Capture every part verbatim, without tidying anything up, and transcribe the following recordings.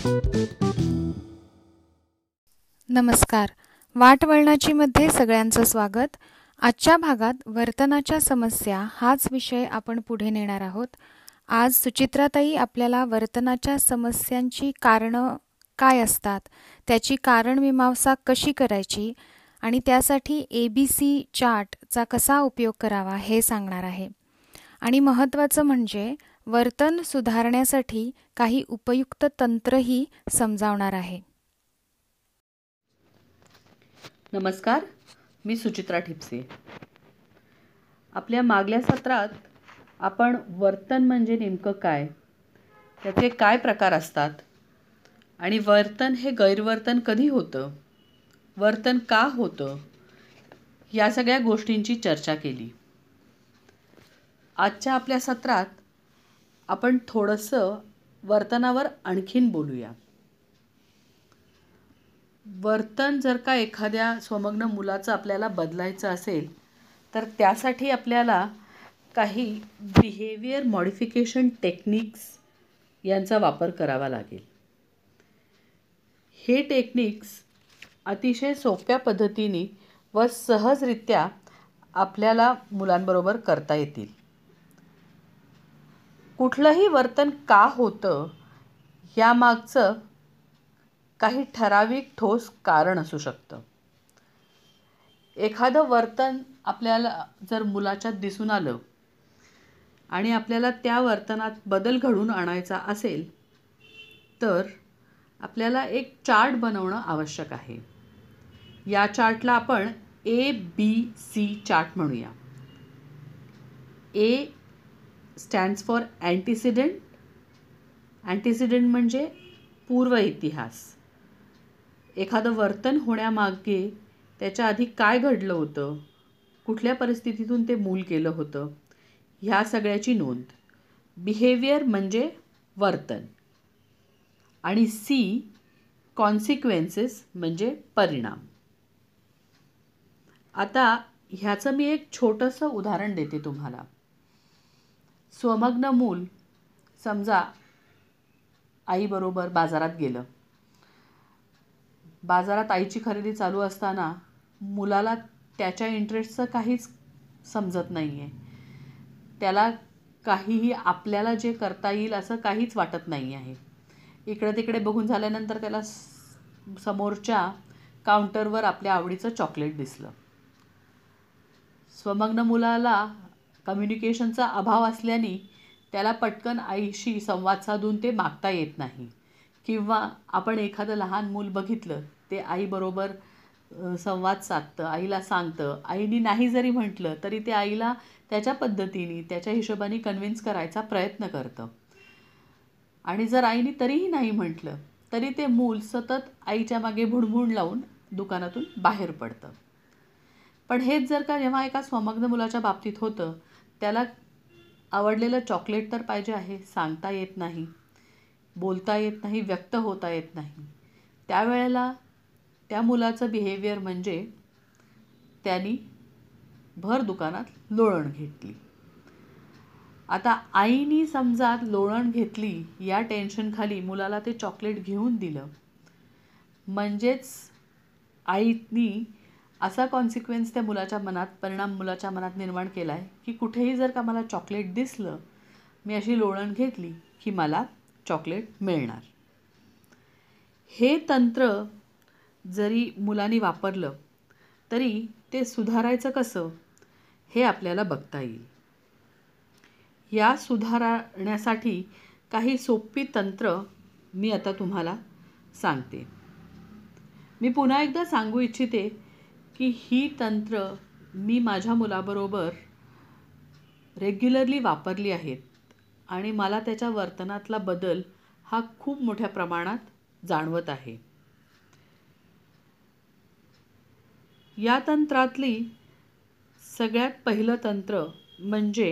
नमस्कार. वाटवळणाची मध्ये सगळ्यांचं स्वागत. आजच्या भागात वर्तनाच्या समस्या हाच विषय आपण पुढे नेणार आहोत. आज सुचित्राताई आपल्याला वर्तनाच्या समस्यांची कारणं काय असतात, त्याची कारणमीमांसा कशी करायची आणि त्यासाठी ए बी सी चार्टचा कसा उपयोग करावा हे सांगणार आहे. आणि महत्त्वाचं म्हणजे वर्तन सुधारण्यासाठी काही उपयुक्त तंत्रही समजावणार आहे. नमस्कार, मी सुचित्रा ठिपसे. आपल्या मागल्या सत्रात आपण वर्तन म्हणजे नेमकं काय, त्याचे काय प्रकार असतात आणि वर्तन हे गैरवर्तन कधी होतं, वर्तन का होतं, या सगळ्या गोष्टींची चर्चा केली. आजच्या आपल्या सत्रात आपण थोडंसं वर्तनावर आणखीन बोलूया. वर्तन जर का एखाद्या स्वमग्न मुलाचं आपल्याला बदलायचं असेल तर त्यासाठी आपल्याला काही बिहेवियर मॉडिफिकेशन टेक्निक्स यांचा वापर करावा लागेल. हे टेक्निक्स अतिशय सोप्या पद्धतीने व सहजरित्या आपल्याला मुलांबरोबर करता येतील. कुठलंही वर्तन का होतं यामागचं काही ठराविक ठोस कारण असू शकतं. एखादं वर्तन आपल्याला जर मुलाच्यात दिसून आलं आणि आपल्याला त्या वर्तनात बदल घडवून आणायचा असेल तर आपल्याला एक चार्ट बनवणं आवश्यक आहे. या चार्टला आपण ए बी सी चार्ट म्हणूया. ए स्टँड्स फॉर अँटिसिडेंट. अँटिसिडेंट म्हणजे पूर्व इतिहास. एखादं वर्तन होण्यामागे त्याच्या आधी काय घडलं होतं, कुठल्या परिस्थितीतून ते मूल केलं होतं, ह्या सगळ्याची नोंद. बिहेवियर म्हणजे वर्तन. आणि सी कॉन्सिक्वेन्सेस म्हणजे परिणाम. आता ह्याचं मी एक छोटंसं उदाहरण देते तुम्हाला. स्वमग्न मूल समजा आईबरोबर बाजारात गेलं. बाजारात आईची खरेदी चालू असताना मुलाला त्याच्या इंटरेस्टचं काहीच समजत नाही आहे. त्याला काहीही आपल्याला जे करता येईल असं काहीच वाटत नाही आहे. इकडे तिकडे बघून झाल्यानंतर त्याला समोरच्या काउंटरवर आपल्या आवडीचं चॉकलेट दिसलं. स्वमग्न मुलाला कम्युनिकेशनचा अभाव असल्याने त्याला पटकन आईशी संवाद साधून ते मागता येत नाही. किंवा आपण एखादं लहान मूल बघितलं, ते आईबरोबर संवाद साधतं, आईला सांगतं. आईने नाही जरी म्हटलं तरी ते आईला त्याच्या पद्धतीने त्याच्या हिशोबाने कन्व्हिन्स करायचा प्रयत्न करतं. आणि जर आईने तरीही नाही म्हटलं तरी ते मूल सतत आईच्या मागे भुणभुण लावून दुकानातून बाहेर पडतं. पण हेच जर का जेव्हा एका स्वमग्न मुलाच्या बाबतीत होतं, त्याला आवडलेलं चॉकलेट तर पाहिजे आहे, सांगता येत नाही, बोलता येत नाही, व्यक्त होता येत नाही. त्यावेळेला त्या मुलाचं बिहेवियर म्हणजे त्यांनी भर दुकानात लोळण घेतली. आता आईनी समजा लोळण घेतली या टेन्शनखाली मुलाला ते चॉकलेट घेऊन दिलं, म्हणजेच आईनी असा कॉन्सिक्वेन्स त्या मुलाच्या मनात, परिणाम मुलाच्या मनात निर्माण केला आहे की कुठेही जर का मला चॉकलेट दिसलं, मी अशी लोळण घेतली की मला चॉकलेट मिळणार. हे तंत्र जरी मुलांनी वापरलं तरी ते सुधारायचं कसं हे आपल्याला बघता येईल. या सुधारण्यासाठी काही सोपी तंत्र मी आता तुम्हाला सांगते. मी पुन्हा एकदा सांगू इच्छिते की ही तंत्र मी माझ्या मुलाबरोबर रेग्युलरली वापरली आहेत आणि मला त्याच्या वर्तनातला बदल हा खूप मोठ्या प्रमाणात जाणवत आहे. या तंत्रातली सगळ्यात पहिलं तंत्र म्हणजे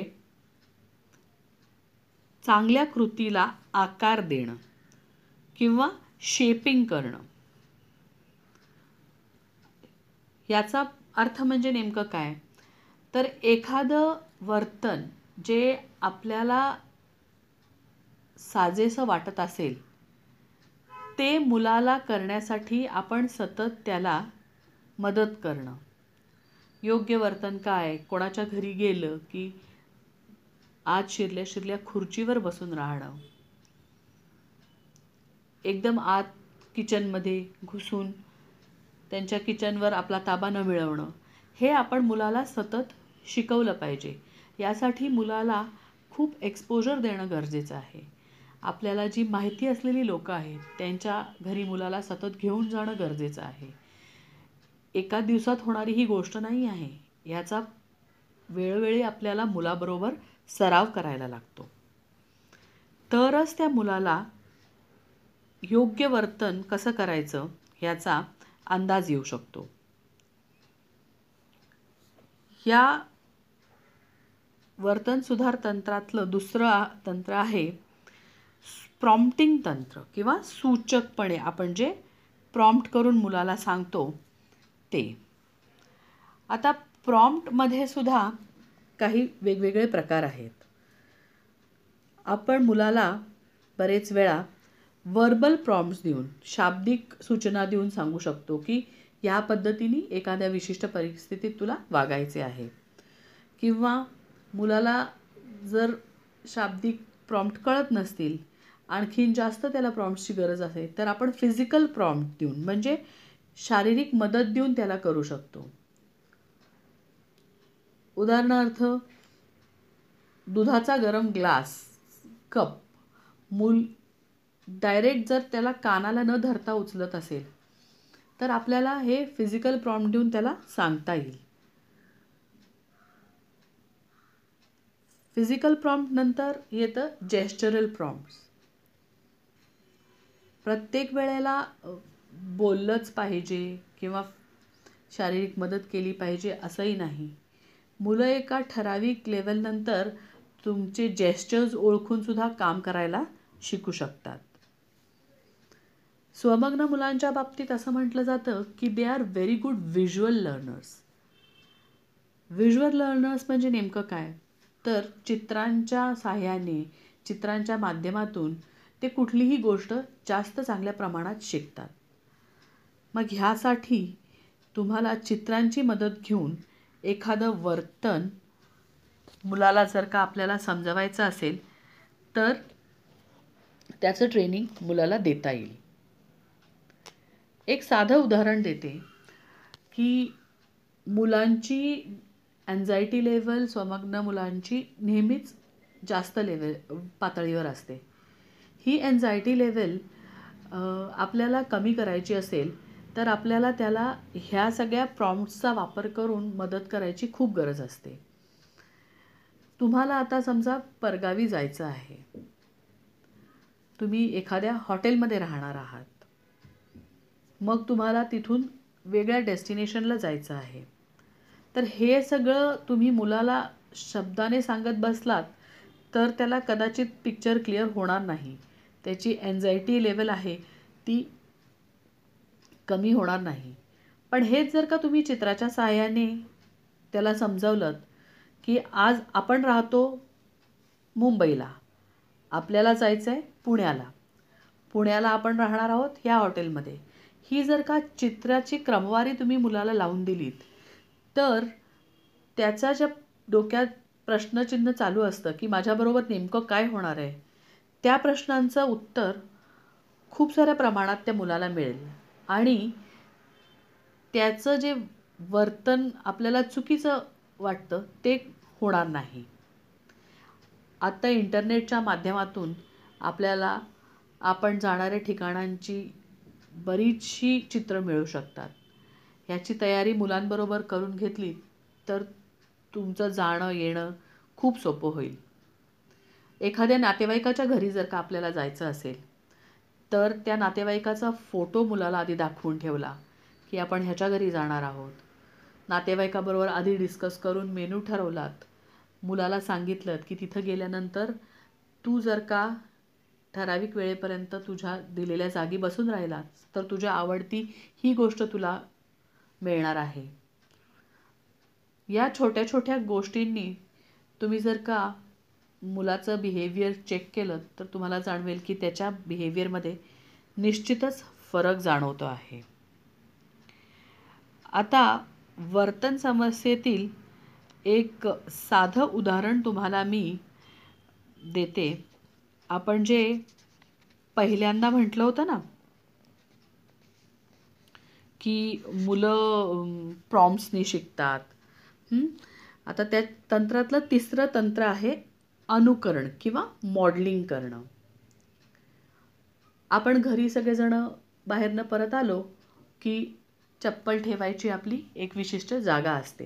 चांगल्या कृतीला आकार देणं किंवा शेपिंग करणं. याचा अर्थ म्हणजे नेमकं काय, तर एखादं वर्तन जे आपल्याला साजेसं वाटत असेल ते मुलाला करण्यासाठी आपण सतत त्याला मदत करणं. योग्य वर्तन काय, कोणाच्या घरी गेलं की आत शिरल्या शिरल्या खुर्चीवर बसून राहणं, एकदम आत किचनमध्ये घुसून त्यांच्या किचनवर आपला ताबा न मिळवणं, हे आपण मुलाला सतत शिकवलं पाहिजे. यासाठी मुलाला खूप एक्सपोजर देणं गरजेचं आहे. आपल्याला जी माहिती असलेली लोकं आहेत त्यांच्या घरी मुलाला सतत घेऊन जाणं गरजेचं आहे. एका दिवसात होणारी ही गोष्ट नाही आहे. ह्याचा वेळोवेळी आपल्याला मुलाबरोबर सराव करायला लागतो. तरच त्या मुलाला योग्य वर्तन कसं करायचं ह्याचा अंदाज येऊ शकतो. या वर्तन सुधार तंत्रातलं दुसरं तंत्र आहे प्रॉम्प्टिंग तंत्र किंवा सूचकपणे आपण जे प्रॉम्प्ट करून मुलाला सांगतो ते. आता प्रॉम्प्टमध्ये सुद्धा काही वेगवेगळे प्रकार आहेत. आपण मुलाला बरेच वेळा वर्बल प्रॉम्प्ट्स देऊन, शाब्दिक सूचना देऊन सांगू शकतो की या पद्धतीने एखाद्या विशिष्ट परिस्थितीत तुला वागायचे आहे. किंवा मुलाला जर शाब्दिक प्रॉम्प्ट कळत नसतील, आणखीन जास्त त्याला प्रॉम्प्ट्सची गरज असेल तर आपण फिजिकल प्रॉम्प्ट देऊन म्हणजे शारीरिक मदत देऊन त्याला करू शकतो. उदाहरणार्थ दुधाचा गरम ग्लास, कप मूल डायरेक्ट जर त्याला कानाला न धरता उचलत असेल तर आपल्याला हे फिजिकल प्रॉम्प्ट देऊन त्याला सांगता येईल. फिजिकल प्रॉम्प्ट नंतर येतं जेस्चरल प्रॉम्प्ट्स. प्रत्येक वेळेला बोललंच पाहिजे किंवा शारीरिक मदत केली पाहिजे असंही नाही. मुलं एका ठराविक लेवलनंतर तुमचे जेस्चर्स ओळखून सुद्धा काम करायला शिकू शकतात. स्वमग्न मुलांच्या बाबतीत असं म्हटलं जातं की they are very good visual learners. Visual learners म्हणजे नेमकं काय, तर चित्रांच्या साहाय्याने, चित्रांच्या माध्यमातून ते कुठलीही गोष्ट जास्त चांगल्या प्रमाणात शिकतात. मग ह्यासाठी तुम्हाला चित्रांची मदत घेऊन एखादं वर्तन मुलाला जर का आपल्याला समजवायचं असेल तर त्याचं ट्रेनिंग मुलाला देता येईल. एक साधं उदाहरण देते की मुलांची अँझायटी लेवल, स्वमग्न मुलांची नेहमीच जास्त लेवल पातळीवर असते. ही अँझायटी लेवल आपल्याला कमी करायची असेल तर आपल्याला त्याला ह्या सगळ्या प्रॉम्प्ट्सचा वापर करून मदत करायची खूप गरज असते. तुम्हाला आता समजा परगावी जायचं आहे, तुम्ही एखाद्या हॉटेलमध्ये राहणार आहात, मग तुम्हाला तिथून वेगळ्या डेस्टिनेशनला जायचं आहे. तर हे सगळं तुम्ही मुलाला शब्दाने सांगत बसलात तर त्याला कदाचित पिक्चर क्लिअर होणार नाही. त्याची अँझायटी लेवल आहे ती कमी होणार नाही. पण हेच जर का तुम्ही चित्राच्या साहाय्याने त्याला समजावलं की आज आपण राहतो मुंबईला, आपल्याला जायचं आहे पुण्याला, पुण्याला आपण राहणार आहोत ह्या हॉटेलमध्ये, ही जर का चित्राची क्रमवारी तुम्ही मुलाला लावून दिलीत तर त्याच्या ज्या डोक्यात प्रश्नचिन्ह चालू असतं की माझ्याबरोबर नेमकं काय होणार आहे, त्या प्रश्नांचं उत्तर खूप साऱ्या प्रमाणात त्या मुलाला मिळेल आणि त्याचं जे वर्तन आपल्याला चुकीचं वाटतं ते होणार नाही. आता इंटरनेटच्या माध्यमातून आपल्याला आपण जाणाऱ्या ठिकाणांची बरीचशी चित्र मिळू शकतात. ह्याची तयारी मुलांबरोबर करून घेतली तर तुमचं जाणं येणं खूप सोपं होईल. एखाद्या नातेवाईकाच्या घरी जर का आपल्याला जायचं असेल तर त्या नातेवाईकाचा फोटो मुलाला आधी दाखवून ठेवला की आपण ह्याच्या घरी जाणार आहोत. नातेवाईकाबरोबर आधी डिस्कस करून मेनू ठरवलात, मुलाला सांगितलं की तिथं गेल्यानंतर तू जर का ठराविक वेळेपर्यंत तुझ्या दिलेल्या जागी बसून राहिलास तर तुझ्या आवडती ही गोष्ट तुला मिळणार आहे. या छोट्या छोट्या गोष्टींनी तुम्ही जर का मुलाचं बिहेवियर चेक केलं तर तुम्हाला जाणवेल की त्याच्या बिहेवियरमध्ये निश्चितच फरक जाणवतो आहे. आता वर्तन समस्येतील एक साधं उदाहरण तुम्हाला मी देते. आपण जे पहिल्यांदा म्हटलं होतं ना की मुलं प्रॉम्प्ट्सनी शिकतात. आता त्या तंत्रातलं तिसरं तंत्र आहे अनुकरण किंवा मॉडेलिंग करणं. आपण घरी सगळेजण बाहेरनं परत आलो की चप्पल ठेवायची आपली एक विशिष्ट जागा असते.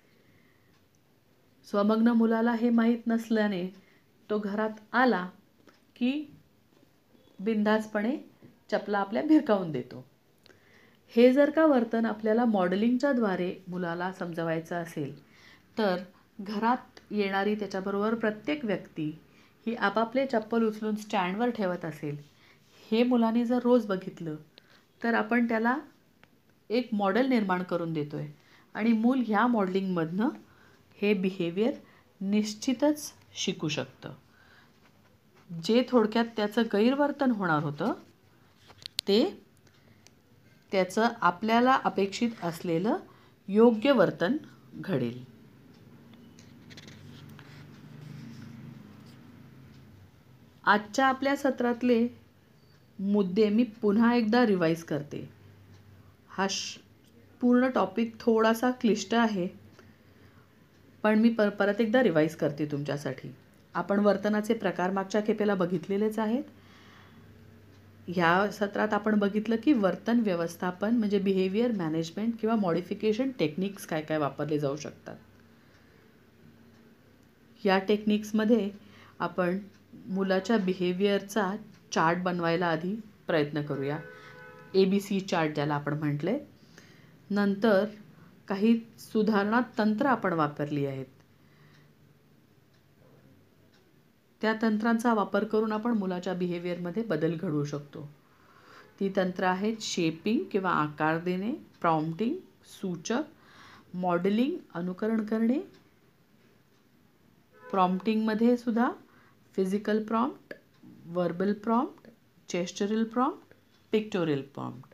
स्वमग्न मुलाला हे माहीत नसल्याने तो घरात आला की बिनधास्तपणे चपला आपल्या भिरकावून देतो. हे जर का वर्तन आपल्याला मॉडेलिंगच्या द्वारे मुलाला समजवायचं असेल तर घरात येणारी त्याच्याबरोबर प्रत्येक व्यक्ती ही आपापले चप्पल उचलून स्टँडवर ठेवत असेल, हे मुलाने जर रोज बघितलं तर आपण त्याला एक मॉडेल निर्माण करून देतो आहे आणि मूल ह्या मॉडेलिंगमधनं हे बिहेवियर निश्चितच शिकू शकतं. जे थोडक्यात त्याचं गैरवर्तन होणार होतं ते त्याचं आपल्याला अपेक्षित असलेलं योग्य वर्तन घडेल. आजच्या आपल्या सत्रातले मुद्दे मी पुन्हा एकदा रिवाईज करते. हा श पूर्ण टॉपिक थोडासा क्लिष्ट आहे, पण मी पर परत एकदा रिवाईज करते तुमच्यासाठी. आपण वर्तनाचे प्रकार मागच्या खेपेला बघितलेलेच आहेत. ह्या सत्रात आपण बघितलं की वर्तन व्यवस्थापन म्हणजे बिहेवियर मॅनेजमेंट किंवा मॉडिफिकेशन टेक्निक्स काय काय वापरले जाऊ शकतात. या टेक्निक्समध्ये आपण मुलाच्या बिहेवियरचा चार्ट बनवायला आधी प्रयत्न करूया. ए बी सी चार्ट ज्याला आपण म्हटले. नंतर काही सुधारणा तंत्र आपण वापरली आहेत. त्या तंत्रांचा वापर करून आपण मुलाच्या बिहेवियरमध्ये बदल घडवू शकतो. ती तंत्र आहेत शेपिंग किंवा आकार देणे, प्रॉम्प्टिंग सूचक, मॉडेलिंग अनुकरण करणे, प्रॉम्प्टिंगमध्ये सुद्धा physical prompt, verbal prompt, gestural prompt, pictorial prompt.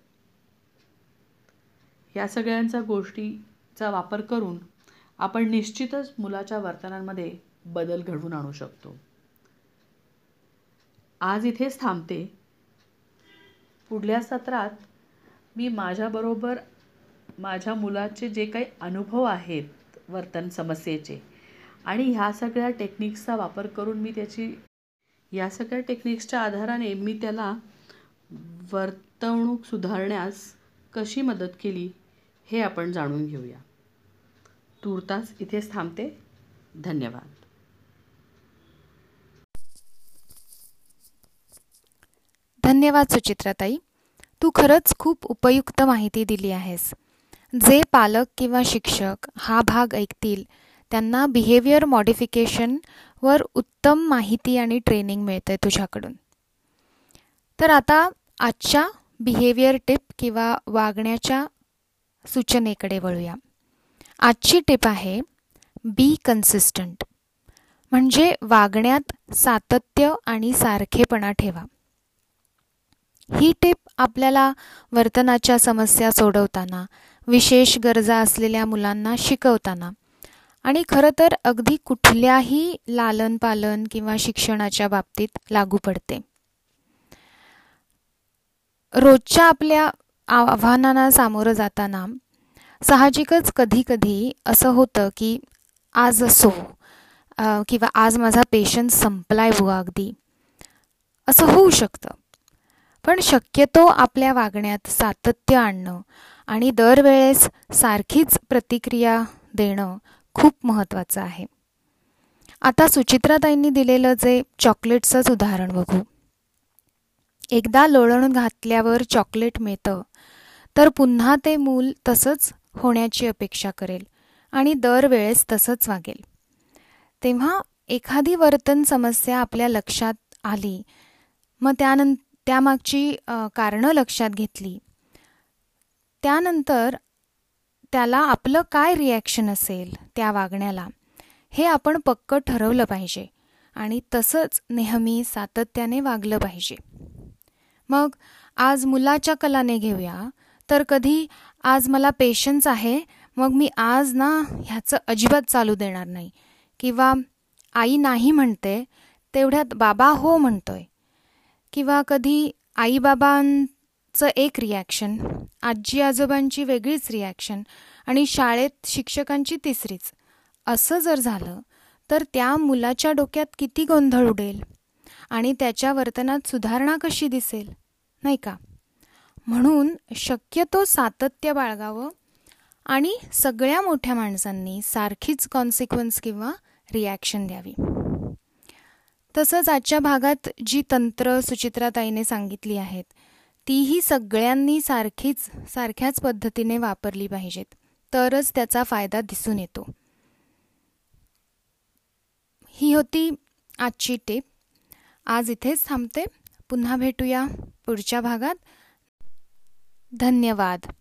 या सगळ्यांचा गोष्टीचा वापर करून आपण निश्चितच मुलाच्या वर्तनामध्ये बदल घडवून आणू शकतो. आज इथेच थांबते. पुढल्या सत्रात मी माझ्याबरोबर माझ्या मुलाचे जे काही अनुभव आहेत वर्तन समस्येचे आणि ह्या सगळ्या टेक्निक्सचा वापर करून मी त्याची या सगळ्या टेक्निक्सच्या आधाराने मी त्याला वर्तणूक सुधारण्यास कशी मदत केली हे आपण जाणून घेऊया. तूर्तास इथेच थांबते. धन्यवाद. धन्यवाद सुचित्राताई. तू खरंच खूप उपयुक्त माहिती दिली आहेस. जे पालक किंवा शिक्षक हा भाग ऐकतील त्यांना बिहेवियर मॉडिफिकेशनवर उत्तम माहिती आणि ट्रेनिंग मिळते तुझ्याकडून. तर आता आजच्या बिहेवियर टिप किंवा वागण्याच्या सूचनेकडे वळूया. आजची टिप आहे बी कन्सिस्टंट, म्हणजे वागण्यात सातत्य आणि सारखेपणा ठेवा. ही टिप आपल्याला वर्तनाच्या समस्या सोडवताना, विशेष गरजा असलेल्या मुलांना शिकवताना आणि खरं तर अगदी कुठल्याही लालन पालन किंवा शिक्षणाच्या बाबतीत लागू पडते. रोजच्या आपल्या आव्हानांना सामोरं जाताना साहजिकच कधी कधी असं होतं की आज असो किंवा आज माझा पेशन्स संपलाय बुवा अगदी, असं होऊ शकतं. पण शक्यतो आपल्या वागण्यात सातत्य आणणं आणि दरवेळेस सारखीच प्रतिक्रिया देणं खूप महत्त्वाचं आहे. आता सुचित्राताईंनी दिलेलं जे चॉकलेटचंच उदाहरण बघू. एकदा लोळण घातल्यावर चॉकलेट मिळतं तर पुन्हा ते मूल तसंच होण्याची अपेक्षा करेल आणि दरवेळेस तसंच वागेल. तेव्हा एखादी वर्तन समस्या आपल्या लक्षात आली, मग त्यानंतर त्यामागची कारणं लक्षात घेतली, त्यानंतर त्याला आपलं काय रिॲक्शन असेल त्या वागण्याला हे आपण पक्क ठरवलं पाहिजे आणि तसंच नेहमी सातत्याने वागलं पाहिजे. मग आज मुलाच्या कलाने घेऊया तर कधी आज मला पेशन्स आहे, मग मी आज ना ह्याचं अजिबात चालू देणार नाही. किंवा आई नाही म्हणते तेवढ्यात बाबा हो म्हणतोय. किंवा कधी आईबाबांचं एक रिॲक्शन, आजी आजोबांची वेगळीच रिॲक्शन आणि शाळेत शिक्षकांची तिसरीच. असं जर झालं तर त्या मुलाच्या डोक्यात किती गोंधळ उडेल आणि त्याच्या वर्तनात सुधारणा कशी दिसेल, नाही का? म्हणून शक्यतो सातत्य बाळगावं आणि सगळ्या मोठ्या माणसांनी सारखीच कॉन्सिक्वन्स किंवा रिॲक्शन द्यावी. तसंच आजच्या भागात जी तंत्र सुचित्राताईने सांगितली आहेत तीही सगळ्यांनी सारखीच सारख्याच पद्धतीने वापरली पाहिजेत, तरच त्याचा फायदा दिसून येतो. ही होती आजची टिप. आज इथेच थांबते. पुन्हा भेटूया पुढच्या भागात. धन्यवाद.